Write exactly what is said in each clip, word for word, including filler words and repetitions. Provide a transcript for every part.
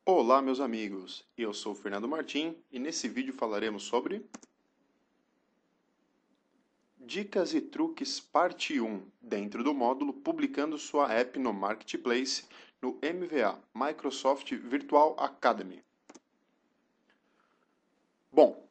Olá, meus amigos. Eu sou o Fernando Martim e nesse vídeo falaremos sobre Dicas e Truques Parte um, dentro do módulo Publicando sua app no Marketplace no M V A, Microsoft Virtual Academy. Bom,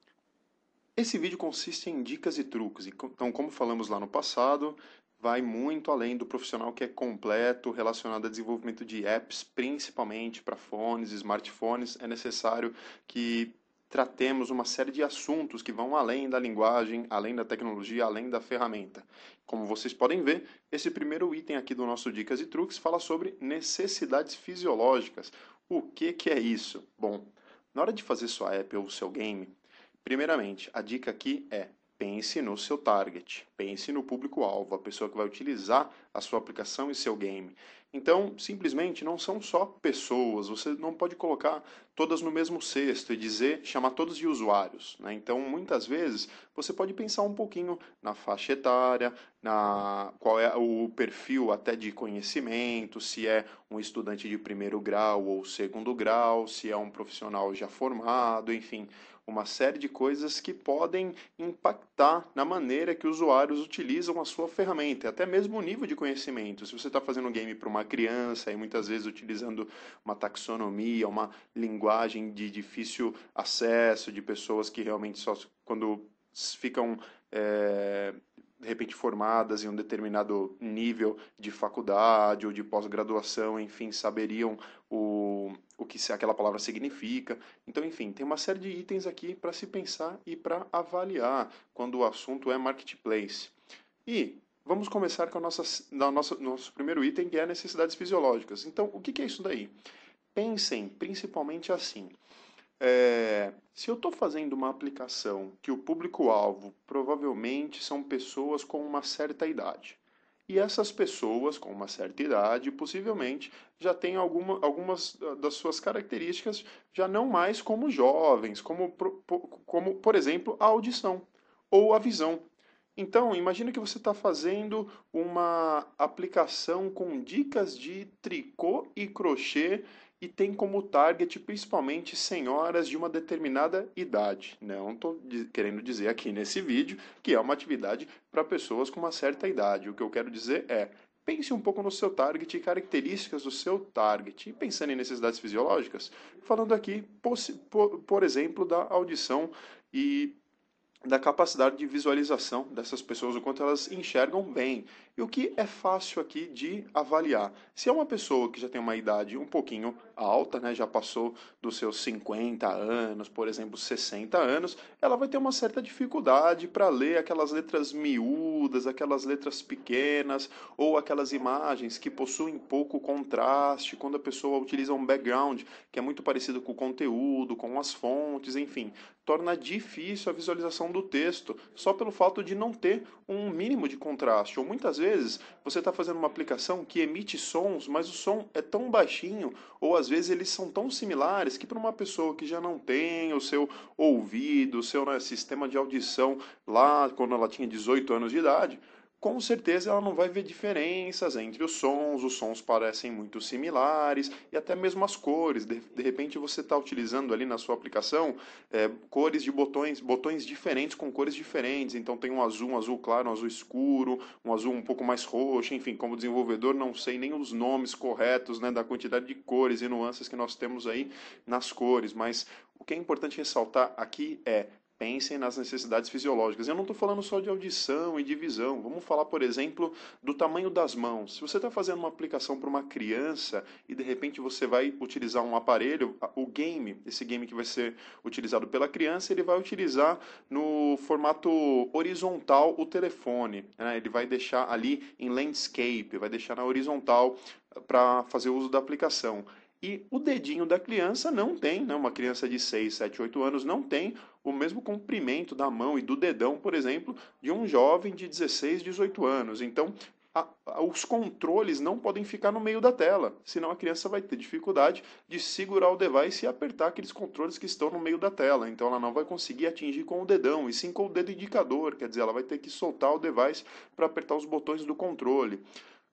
esse vídeo consiste em dicas e truques, então, como falamos lá no passado, vai muito além do profissional que é completo relacionado a desenvolvimento de apps, principalmente para fones, smartphones. É necessário que tratemos uma série de assuntos que vão além da linguagem, além da tecnologia, além da ferramenta. Como vocês podem ver, esse primeiro item aqui do nosso Dicas e Truques fala sobre necessidades fisiológicas. O que, que é isso? Bom, na hora de fazer sua app ou seu game, primeiramente, a dica aqui é: pense no seu target, pense no público-alvo, a pessoa que vai utilizar a sua aplicação e seu game. Então, simplesmente não são só pessoas, você não pode colocar todas no mesmo cesto e dizer, chamar todos de usuários, né? Então, muitas vezes, você pode pensar um pouquinho na faixa etária, na qual é o perfil até de conhecimento, se é um estudante de primeiro grau ou segundo grau, se é um profissional já formado, enfim, uma série de coisas que podem impactar na maneira que os usuários utilizam a sua ferramenta, até mesmo o nível de conhecimento. Se você está fazendo um game para uma criança e muitas vezes utilizando uma taxonomia, uma linguagem de difícil acesso, de pessoas que realmente só quando ficam é, de repente formadas em um determinado nível de faculdade ou de pós-graduação, enfim, saberiam o, o que aquela palavra significa. Então, enfim, tem uma série de itens aqui para se pensar e para avaliar quando o assunto é marketplace. E vamos começar com a nossa, na nossa, nosso primeiro item, que é necessidades fisiológicas. Então, o que, que é isso daí? Pensem principalmente assim. É, se eu estou fazendo uma aplicação que o público-alvo provavelmente são pessoas com uma certa idade, e essas pessoas com uma certa idade possivelmente já têm alguma, algumas das suas características já não mais como jovens, como, como por exemplo a audição ou a visão. Então, imagina que você está fazendo uma aplicação com dicas de tricô e crochê e tem como target principalmente senhoras de uma determinada idade. Não estou querendo dizer aqui nesse vídeo que é uma atividade para pessoas com uma certa idade. O que eu quero dizer é: pense um pouco no seu target e características do seu target. E pensando em necessidades fisiológicas, falando aqui, por, por exemplo, da audição e da capacidade de visualização dessas pessoas, o quanto elas enxergam bem. E o que é fácil aqui de avaliar? Se é uma pessoa que já tem uma idade um pouquinho alta, né, já passou dos seus cinquenta anos, por exemplo, sessenta anos, ela vai ter uma certa dificuldade para ler aquelas letras miúdas, aquelas letras pequenas, ou aquelas imagens que possuem pouco contraste, quando a pessoa utiliza um background que é muito parecido com o conteúdo, com as fontes, enfim, torna difícil a visualização do texto, só pelo fato de não ter um mínimo de contraste. Ou muitas vezes você está fazendo uma aplicação que emite sons, mas o som é tão baixinho, ou às vezes eles são tão similares, que para uma pessoa que já não tem o seu ouvido, o seu, né, sistema de audição lá quando ela tinha dezoito anos de idade, com certeza ela não vai ver diferenças entre os sons, os sons parecem muito similares e até mesmo as cores. De, de repente você está utilizando ali na sua aplicação é, cores de botões, botões diferentes com cores diferentes. Então tem um azul, um azul claro, um azul escuro, um azul um pouco mais roxo. Enfim, como desenvolvedor não sei nem os nomes corretos, né, da quantidade de cores e nuances que nós temos aí nas cores. Mas o que é importante ressaltar aqui é: pensem nas necessidades fisiológicas. Eu não estou falando só de audição e de visão. Vamos falar, por exemplo, do tamanho das mãos. Se você está fazendo uma aplicação para uma criança e de repente você vai utilizar um aparelho, o game, esse game que vai ser utilizado pela criança, ele vai utilizar no formato horizontal o telefone, né? Ele vai deixar ali em landscape, vai deixar na horizontal para fazer uso da aplicação. E o dedinho da criança não tem, né? Uma criança de seis, sete, oito anos não tem o mesmo comprimento da mão e do dedão, por exemplo, de um jovem de dezesseis, dezoito anos. Então, a, a, os controles não podem ficar no meio da tela, senão a criança vai ter dificuldade de segurar o device e apertar aqueles controles que estão no meio da tela. Então, ela não vai conseguir atingir com o dedão, e sim com o dedo indicador, quer dizer, ela vai ter que soltar o device para apertar os botões do controle.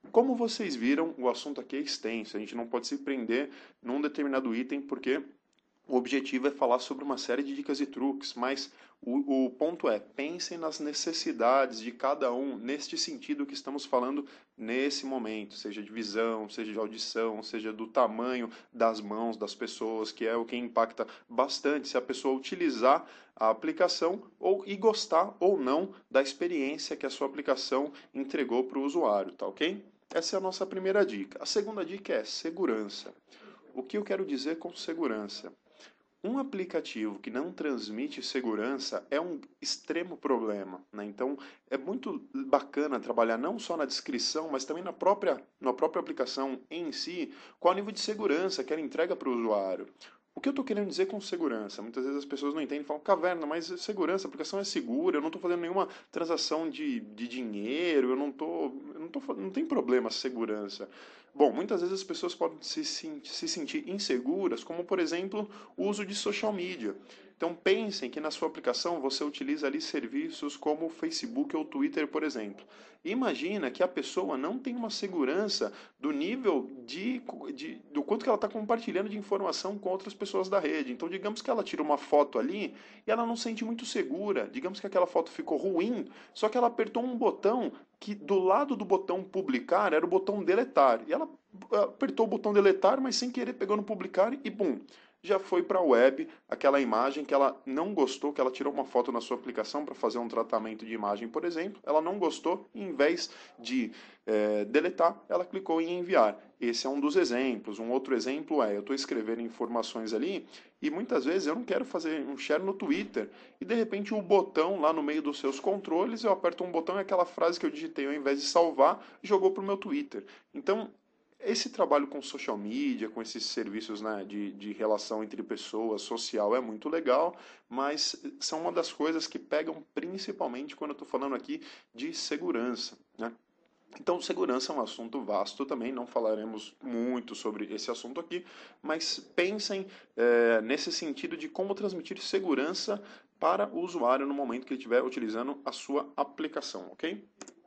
Como vocês viram, o assunto aqui é extenso, a gente não pode se prender num determinado item, porque o objetivo é falar sobre uma série de dicas e truques, mas o, o ponto é, pensem nas necessidades de cada um neste sentido que estamos falando nesse momento, seja de visão, seja de audição, seja do tamanho das mãos das pessoas, que é o que impacta bastante se a pessoa utilizar a aplicação ou, e gostar ou não da experiência que a sua aplicação entregou para o usuário, tá ok? Essa é a nossa primeira dica. A segunda dica é segurança. O que eu quero dizer com segurança? Um aplicativo que não transmite segurança é um extremo problema, né? Então, é muito bacana trabalhar não só na descrição, mas também na própria, na própria aplicação em si, qual o nível de segurança que ela entrega para o usuário. O que eu estou querendo dizer com segurança? Muitas vezes as pessoas não entendem e falam, caverna, mas segurança, a aplicação é segura, eu não estou fazendo nenhuma transação de, de dinheiro, eu não estou, eu não tô, não tem problema segurança. Bom, muitas vezes as pessoas podem se, se sentir inseguras, como por exemplo, o uso de social media. Então pensem que na sua aplicação você utiliza ali serviços como o Facebook ou o Twitter, por exemplo. Imagina que a pessoa não tem uma segurança do nível de, de do quanto que ela está compartilhando de informação com outras pessoas da rede. Então digamos que ela tira uma foto ali e ela não se sente muito segura. Digamos que aquela foto ficou ruim, só que ela apertou um botão que do lado do botão publicar era o botão deletar. E ela apertou o botão deletar, mas sem querer pegou no publicar e bum, já foi para a web aquela imagem que ela não gostou, que ela tirou uma foto na sua aplicação para fazer um tratamento de imagem, por exemplo, ela não gostou e em vez de é, deletar, ela clicou em enviar. Esse é um dos exemplos. Um outro exemplo é, eu estou escrevendo informações ali e muitas vezes eu não quero fazer um share no Twitter e de repente o botão lá no meio dos seus controles, eu aperto um botão e aquela frase que eu digitei ao invés de salvar, jogou para o meu Twitter. Então, esse trabalho com social media, com esses serviços, né, de, de relação entre pessoas, social, é muito legal, mas são uma das coisas que pegam principalmente quando eu estou falando aqui de segurança, né? Então, segurança é um assunto vasto também, não falaremos muito sobre esse assunto aqui, mas pensem é, nesse sentido de como transmitir segurança para o usuário no momento que ele estiver utilizando a sua aplicação, ok?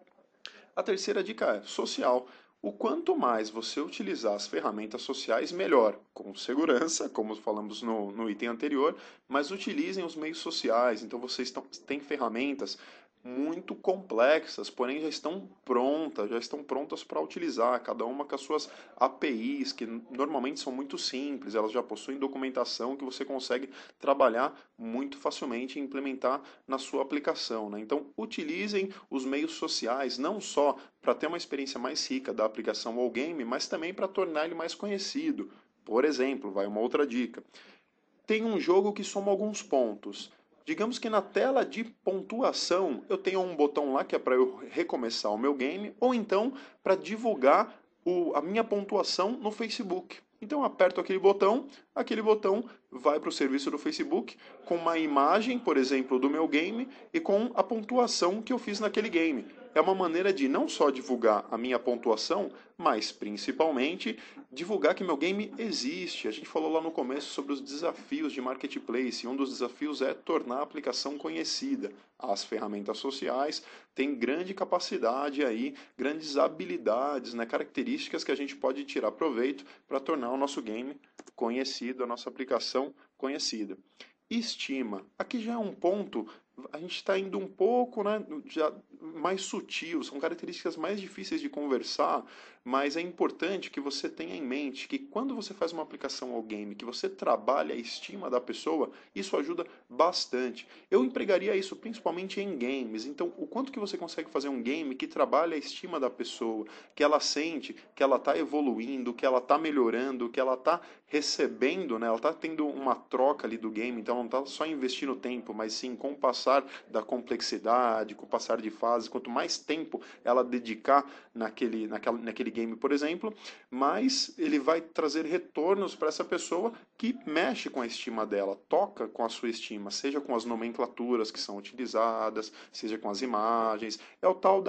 A terceira dica é social. O quanto mais você utilizar as ferramentas sociais, melhor. Com segurança, como falamos no, no item anterior, mas utilizem os meios sociais. Então vocês estão, têm ferramentas muito complexas, porém já estão prontas, já estão prontas para utilizar, cada uma com as suas A P Is, que normalmente são muito simples, elas já possuem documentação que você consegue trabalhar muito facilmente e implementar na sua aplicação, né? Então, utilizem os meios sociais, não só para ter uma experiência mais rica da aplicação ou game, mas também para tornar ele mais conhecido. Por exemplo, vai uma outra dica. Tem um jogo que soma alguns pontos. Digamos que na tela de pontuação eu tenho um botão lá que é para eu recomeçar o meu game, ou então para divulgar o, a minha pontuação no Facebook. Então eu aperto aquele botão, aquele botão vai para o serviço do Facebook com uma imagem, por exemplo, do meu game e com a pontuação que eu fiz naquele game. É uma maneira de não só divulgar a minha pontuação, mas principalmente divulgar que meu game existe. A gente falou lá no começo sobre os desafios de marketplace, e um dos desafios é tornar a aplicação conhecida. As ferramentas sociais têm grande capacidade aí, grandes habilidades, né, características que a gente pode tirar proveito para tornar o nosso game conhecido, a nossa aplicação conhecida. Estima. Aqui já é um ponto, a gente está indo um pouco, né, já mais sutil, são características mais difíceis de conversar, mas é importante que você tenha em mente que quando você faz uma aplicação ao game, que você trabalha a estima da pessoa, isso ajuda bastante. Eu empregaria isso principalmente em games, então o quanto que você consegue fazer um game que trabalha a estima da pessoa, que ela sente que ela está evoluindo, que ela está melhorando, que ela está recebendo, né, ela está tendo uma troca ali do game, então não está só investindo tempo, mas sim com o passar da complexidade, com o passar de fase, quanto mais tempo ela dedicar naquele, naquela, naquele game, por exemplo, mais ele vai trazer retornos para essa pessoa que mexe com a estima dela, toca com a sua estima, seja com as nomenclaturas que são utilizadas, seja com as imagens, é o tal da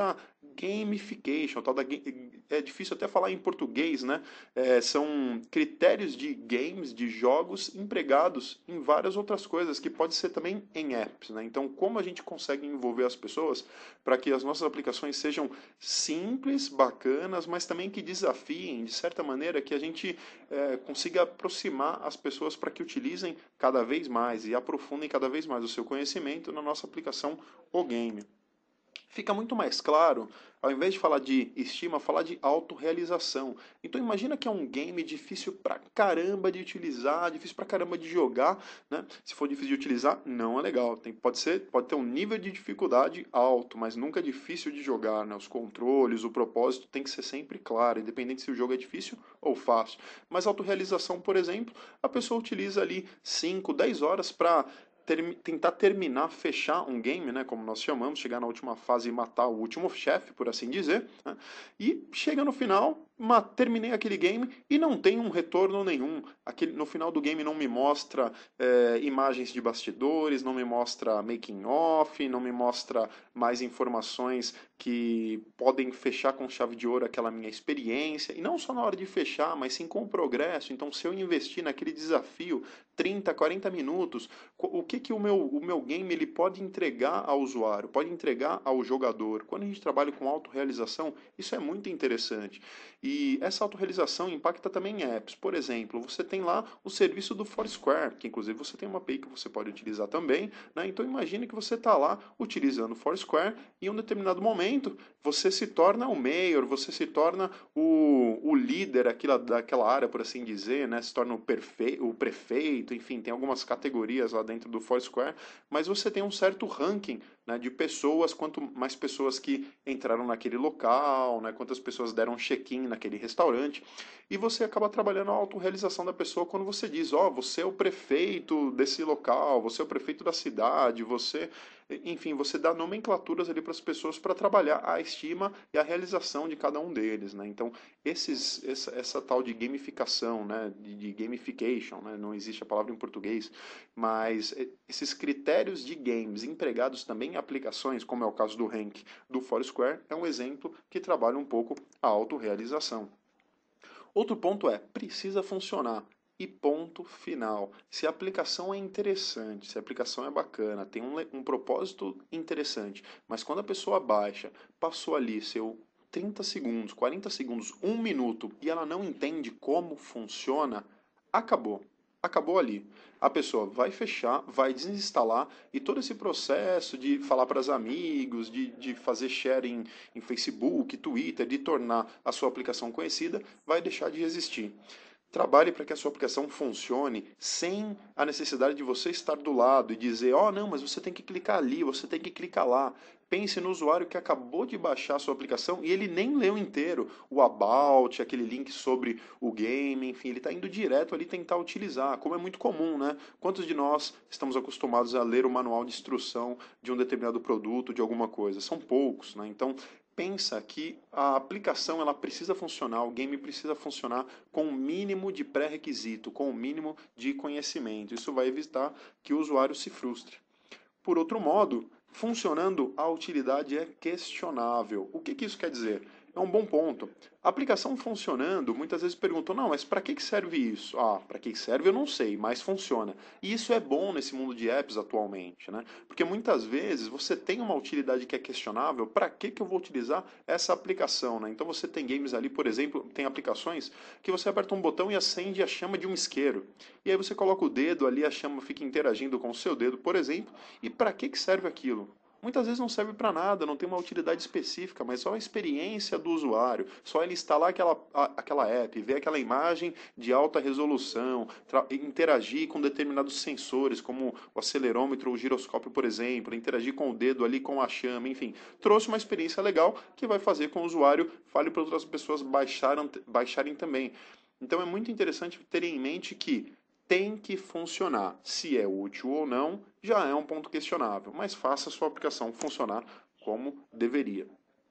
gamification, tal da, é difícil até falar em português, né? É, são critérios de games, de jogos empregados em várias outras coisas, que pode ser também em apps, né? Então, como a gente consegue envolver as pessoas para que as nossas aplicações sejam simples, bacanas, mas também que desafiem, de certa maneira, que a gente é, consiga aproximar as pessoas para que utilizem cada vez mais e aprofundem cada vez mais o seu conhecimento na nossa aplicação ou game. Fica muito mais claro, ao invés de falar de estima, falar de autorrealização. Então imagina que é um game difícil pra caramba de utilizar, difícil pra caramba de jogar, né? Se for difícil de utilizar, não é legal. Tem, pode ser, pode ter um nível de dificuldade alto, mas nunca difícil de jogar, né? Os controles, o propósito tem que ser sempre claro, independente se o jogo é difícil ou fácil. Mas autorrealização, por exemplo, a pessoa utiliza ali cinco, dez horas para ter, tentar terminar, fechar um game, né, como nós chamamos, chegar na última fase e matar o último chefe, por assim dizer, né, e chega no final, ma, terminei aquele game e não tem um retorno nenhum. Aquele, no final do game não me mostra é, imagens de bastidores, não me mostra making off, não me mostra mais informações que podem fechar com chave de ouro aquela minha experiência, e não só na hora de fechar, mas sim com o progresso. Então, se eu investir naquele desafio trinta, quarenta minutos, o que, que o, meu, o meu game ele pode entregar ao usuário, pode entregar ao jogador? Quando a gente trabalha com autorrealização, isso é muito interessante. E essa autorrealização impacta também em apps. Por exemplo, você tem lá o serviço do Foursquare, que inclusive você tem uma A P I que você pode utilizar também, né? Então imagine que você está lá utilizando o Foursquare e em um determinado momento você se torna o mayor, você se torna o, o líder aquela, daquela área, por assim dizer, né? Se torna o, perfe, o prefeito, enfim, tem algumas categorias lá dentro do Foursquare, mas você tem um certo ranking, né, de pessoas, quanto mais pessoas que entraram naquele local, né, quantas pessoas deram check-in naquele restaurante, e você acaba trabalhando a autorrealização da pessoa quando você diz, ó, oh, você é o prefeito desse local, você é o prefeito da cidade, você... Enfim, você dá nomenclaturas ali para as pessoas para trabalhar a estima e a realização de cada um deles, né? Então, esses, essa, essa tal de gamificação, né, de, de gamification, né, não existe a palavra em português, mas esses critérios de games empregados também em aplicações, como é o caso do Rank do Foursquare, é um exemplo que trabalha um pouco a autorrealização. Outro ponto é, precisa funcionar. E ponto final. Se a aplicação é interessante, se a aplicação é bacana, tem um, um propósito interessante, mas quando a pessoa baixa, passou ali seu trinta segundos, quarenta segundos, um minuto e ela não entende como funciona, acabou. Acabou ali. A pessoa vai fechar, vai desinstalar e todo esse processo de falar para os amigos, de, de fazer share em, em Facebook, Twitter, de tornar a sua aplicação conhecida, vai deixar de existir. Trabalhe para que a sua aplicação funcione sem a necessidade de você estar do lado e dizer, ó, oh, não, mas você tem que clicar ali, você tem que clicar lá. Pense no usuário que acabou de baixar a sua aplicação e ele nem leu inteiro o about, aquele link sobre o game, enfim, ele está indo direto ali tentar utilizar, como é muito comum, né? Quantos de nós estamos acostumados a ler o manual de instrução de um determinado produto, de alguma coisa? São poucos, né? Então, pensa que a aplicação ela precisa funcionar, o game precisa funcionar com o mínimo de pré-requisito, com o mínimo de conhecimento. Isso vai evitar que o usuário se frustre. Por outro modo, funcionando, a utilidade é questionável. O que, que isso quer dizer? É um bom ponto. A aplicação funcionando, muitas vezes perguntam, não, mas para que serve isso? Ah, para que serve eu não sei, mas funciona. E isso é bom nesse mundo de apps atualmente, né? Porque muitas vezes você tem uma utilidade que é questionável, para que, que eu vou utilizar essa aplicação, né? Então você tem games ali, por exemplo, tem aplicações que você aperta um botão e acende a chama de um isqueiro. E aí você coloca o dedo ali, a chama fica interagindo com o seu dedo, por exemplo, e para que, que serve aquilo? Muitas vezes não serve para nada, não tem uma utilidade específica, mas só a experiência do usuário, só ele instalar aquela, aquela app, ver aquela imagem de alta resolução, interagir com determinados sensores, como o acelerômetro ou o giroscópio, por exemplo, interagir com o dedo ali com a chama, enfim, trouxe uma experiência legal que vai fazer com que o usuário fale para outras pessoas baixarem, baixarem também. Então é muito interessante terem em mente que tem que funcionar. Se é útil ou não, já é um ponto questionável, mas faça a sua aplicação funcionar como deveria.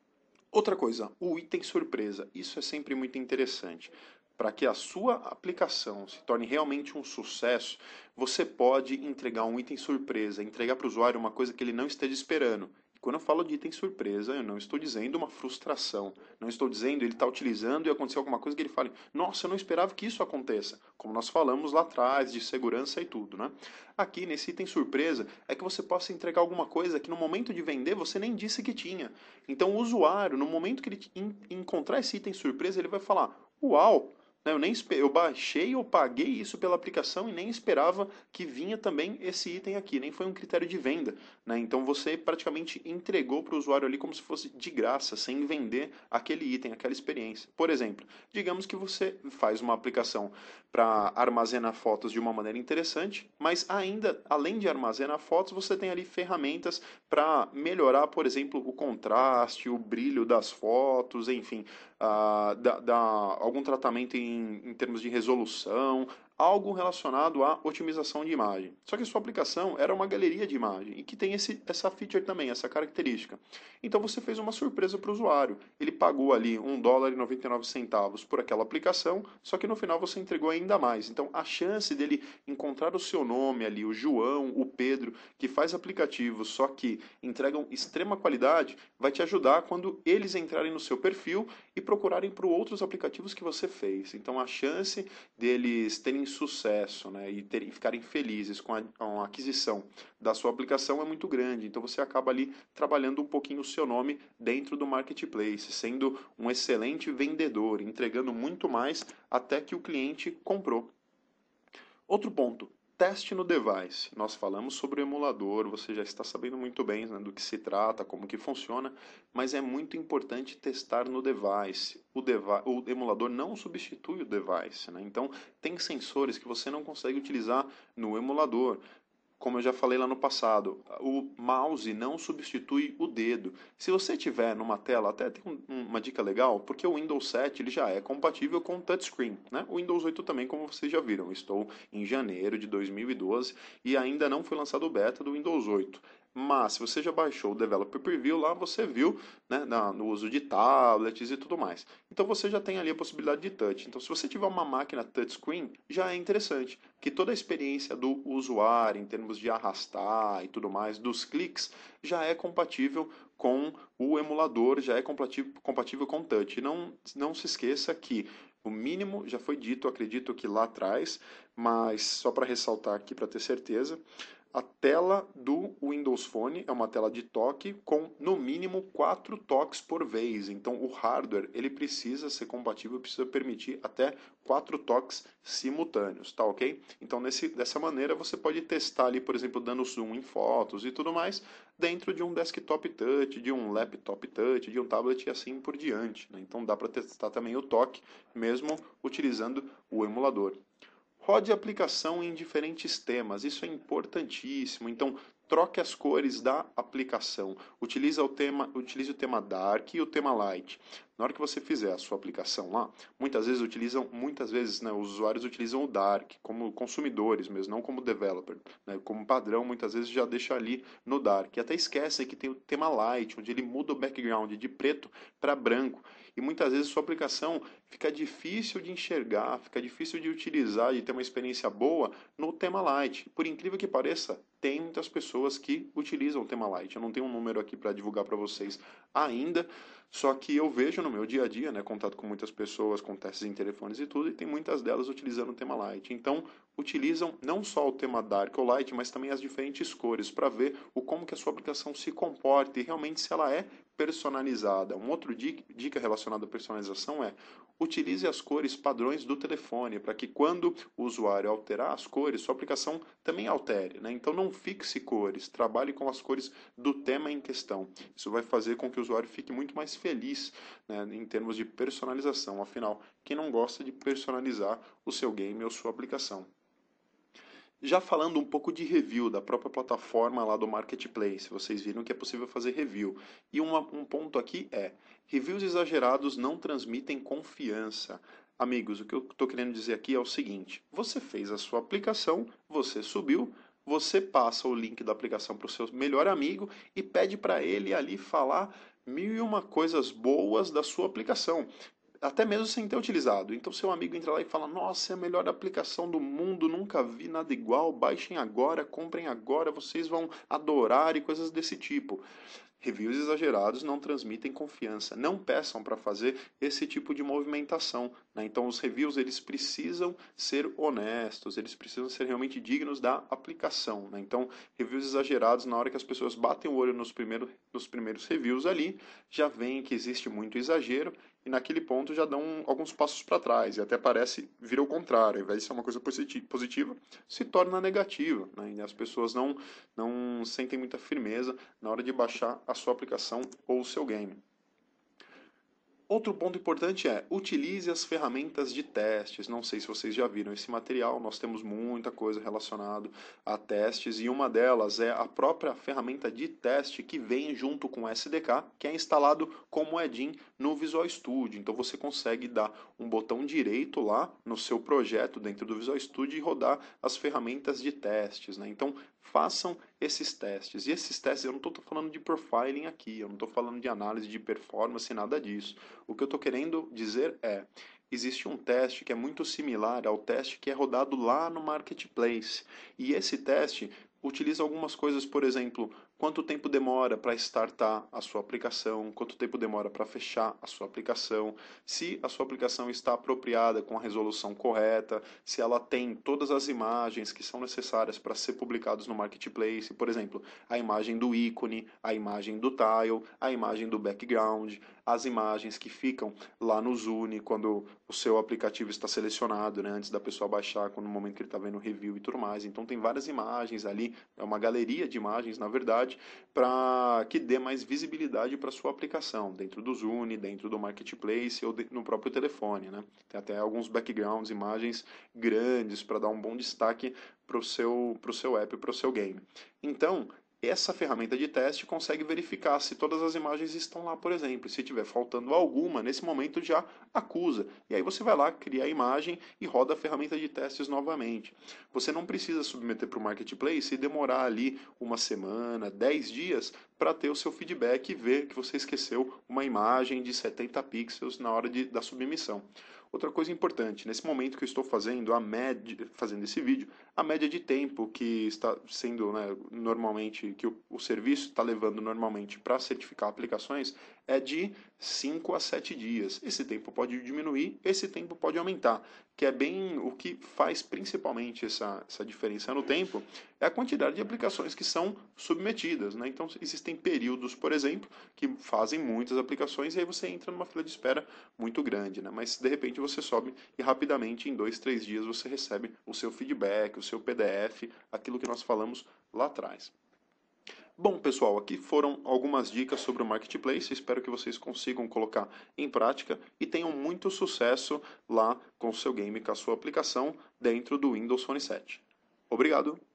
Outra coisa, o item surpresa. Isso é sempre muito interessante. Para que a sua aplicação se torne realmente um sucesso, você pode entregar um item surpresa, entregar para o usuário uma coisa que ele não esteja esperando. Quando eu falo de item surpresa, eu não estou dizendo uma frustração. Não estou dizendo ele está utilizando e aconteceu alguma coisa que ele fale, nossa, eu não esperava que isso aconteça. Como nós falamos lá atrás, de segurança e tudo, né? Aqui, nesse item surpresa, é que você possa entregar alguma coisa que no momento de vender você nem disse que tinha. Então o usuário, no momento que ele encontrar esse item surpresa, ele vai falar, uau! Eu nem eu baixei ou paguei isso pela aplicação e nem esperava que vinha também esse item aqui, nem foi um critério de venda, né? Então você praticamente entregou para o usuário ali como se fosse de graça, sem vender aquele item, aquela experiência. Por exemplo, digamos que você faz uma aplicação para armazenar fotos de uma maneira interessante, mas ainda, além de armazenar fotos, você tem ali ferramentas para melhorar, por exemplo, o contraste, o brilho das fotos, enfim, uh, dar, dar algum tratamento em, em termos de resolução, algo relacionado à otimização de imagem. Só que a sua aplicação era uma galeria de imagem e que tem esse, essa feature também, essa característica. Então você fez uma surpresa para o usuário. Ele pagou ali um dólar e noventa e nove centavos por aquela aplicação, só que no final você entregou ainda mais. Então a chance dele encontrar o seu nome ali, o João, o Pedro, que faz aplicativos, só que entregam extrema qualidade, vai te ajudar quando eles entrarem no seu perfil e procurarem por outros aplicativos que você fez. Então a chance deles terem sucesso, né, e, terem, ficarem felizes com a, com a aquisição da sua aplicação é muito grande. Então você acaba ali trabalhando um pouquinho o seu nome dentro do marketplace, sendo um excelente vendedor, entregando muito mais até que o cliente comprou. Outro ponto, teste no device. Nós falamos sobre o emulador, você já está sabendo muito bem, né, do que se trata, como que funciona, mas é muito importante testar no device. O, devi o emulador não substitui o device, né? Então tem sensores que você não consegue utilizar no emulador. Como eu já falei lá no passado, o mouse não substitui o dedo. Se você tiver numa tela, até tem um, uma dica legal, porque o Windows sete ele já é compatível com o touchscreen, né? O Windows oito também, como vocês já viram. Estou em janeiro de dois mil e doze e ainda não foi lançado o beta do Windows oito. Mas se você já baixou o Developer Preview, lá você viu, né, na, no uso de tablets e tudo mais. Então você já tem ali a possibilidade de touch. Então se você tiver uma máquina touchscreen, já é interessante, que toda a experiência do usuário, em termos de arrastar e tudo mais, dos cliques, já é compatível com o emulador, já é compatível, compatível com o touch. E não, não se esqueça que o mínimo já foi dito, acredito que lá atrás, mas só para ressaltar aqui para ter certeza, a tela do Windows Phone é uma tela de toque com no mínimo quatro toques por vez. Então o hardware ele precisa ser compatível, precisa permitir até quatro toques simultâneos, tá ok? Então nesse, dessa maneira você pode testar ali, por exemplo, dando zoom em fotos e tudo mais, dentro de um desktop touch, de um laptop touch, de um tablet e assim por diante, né? Então dá para testar também o toque, mesmo utilizando o emulador. Rode a aplicação em diferentes temas, isso é importantíssimo. Então, troque as cores da aplicação. Utilize o tema, utilize o tema Dark e o tema Light. Na hora que você fizer a sua aplicação lá, muitas vezes utilizam, muitas vezes, né, os usuários utilizam o Dark como consumidores mesmo, não como developer, né, como padrão, muitas vezes já deixa ali no Dark. E até esquecem que tem o tema Light, onde ele muda o background de preto para branco. E muitas vezes sua aplicação fica difícil de enxergar, fica difícil de utilizar, de ter uma experiência boa no tema Light. Por incrível que pareça, tem muitas pessoas que utilizam o tema Light. Eu não tenho um número aqui para divulgar para vocês ainda, só que eu vejo no meu dia a dia, né, contato com muitas pessoas, com testes em telefones e tudo, e tem muitas delas utilizando o tema Light. Então, utilizam não só o tema Dark ou Light, mas também as diferentes cores, para ver o como que a sua aplicação se comporta e realmente se ela é personalizada. Um outro dica relacionado à personalização é utilize as cores padrões do telefone, para que quando o usuário alterar as cores, sua aplicação também altere, né? Então não fixe cores, trabalhe com as cores do tema em questão. Isso vai fazer com que o usuário fique muito mais feliz, né, em termos de personalização. Afinal, quem não gosta de personalizar o seu game ou sua aplicação? Já falando um pouco de review da própria plataforma lá do Marketplace, vocês viram que é possível fazer review. E uma, um ponto aqui é, reviews exagerados não transmitem confiança. Amigos, o que eu estou querendo dizer aqui é o seguinte, você fez a sua aplicação, você subiu, você passa o link da aplicação para o seu melhor amigo e pede para ele ali falar mil e uma coisas boas da sua aplicação, até mesmo sem ter utilizado. Então seu amigo entra lá e fala, nossa, é a melhor aplicação do mundo, nunca vi nada igual, baixem agora, comprem agora, vocês vão adorar e coisas desse tipo. Reviews exagerados não transmitem confiança. Não peçam para fazer esse tipo de movimentação, né? Então, os reviews eles precisam ser honestos, eles precisam ser realmente dignos da aplicação, né? Então, reviews exagerados, na hora que as pessoas batem o olho nos primeiros, nos primeiros reviews ali, já veem que existe muito exagero e naquele ponto já dão alguns passos para trás e até parece vir ao contrário, ao invés de ser uma coisa positiva, se torna negativa, né? E as pessoas não, não sentem muita firmeza na hora de baixar a sua aplicação ou o seu game. Outro ponto importante é, utilize as ferramentas de testes. Não sei se vocês já viram esse material, nós temos muita coisa relacionada a testes, e uma delas é a própria ferramenta de teste que vem junto com o S D K, que é instalado como add-in no Visual Studio. Então você consegue dar um botão direito lá no seu projeto dentro do Visual Studio e rodar as ferramentas de testes, né? Então façam esses testes. E esses testes, eu não estou falando de profiling aqui, eu não estou falando de análise de performance, nada disso. O que eu estou querendo dizer é, existe um teste que é muito similar ao teste que é rodado lá no Marketplace. E esse teste utiliza algumas coisas, por exemplo, quanto tempo demora para startar a sua aplicação, quanto tempo demora para fechar a sua aplicação, se a sua aplicação está apropriada com a resolução correta, se ela tem todas as imagens que são necessárias para ser publicados no Marketplace, por exemplo, a imagem do ícone, a imagem do tile, a imagem do background, as imagens que ficam lá no Zune quando o seu aplicativo está selecionado, né, antes da pessoa baixar, no momento que ele está vendo o review e tudo mais. Então tem várias imagens ali, é uma galeria de imagens, na verdade, para que dê mais visibilidade para a sua aplicação, dentro do Zune, dentro do Marketplace ou de, no próprio telefone, né? Tem até alguns backgrounds, imagens grandes para dar um bom destaque para o seu, pro seu app, para o seu game. Então, essa ferramenta de teste consegue verificar se todas as imagens estão lá, por exemplo. Se tiver faltando alguma, nesse momento já acusa. E aí você vai lá, cria a imagem e roda a ferramenta de testes novamente. Você não precisa submeter para o Marketplace e demorar ali uma semana, dez dias para ter o seu feedback e ver que você esqueceu uma imagem de setenta pixels na hora de, da submissão. Outra coisa importante, nesse momento que eu estou fazendo a média, fazendo esse vídeo, a média de tempo que está sendo, né, normalmente, que o, o serviço está levando normalmente para certificar aplicações é de cinco a sete dias. Esse tempo pode diminuir, esse tempo pode aumentar, que é bem o que faz principalmente essa, essa diferença no tempo, é a quantidade de aplicações que são submetidas, né? Então existem períodos, por exemplo, que fazem muitas aplicações e aí você entra numa fila de espera muito grande, né? Mas de repente você sobe e rapidamente, em dois, três dias, você recebe o seu feedback, o seu P D F, aquilo que nós falamos lá atrás. Bom, pessoal, aqui foram algumas dicas sobre o Marketplace. Espero que vocês consigam colocar em prática e tenham muito sucesso lá com o seu game, com a sua aplicação dentro do Windows Phone sete. Obrigado!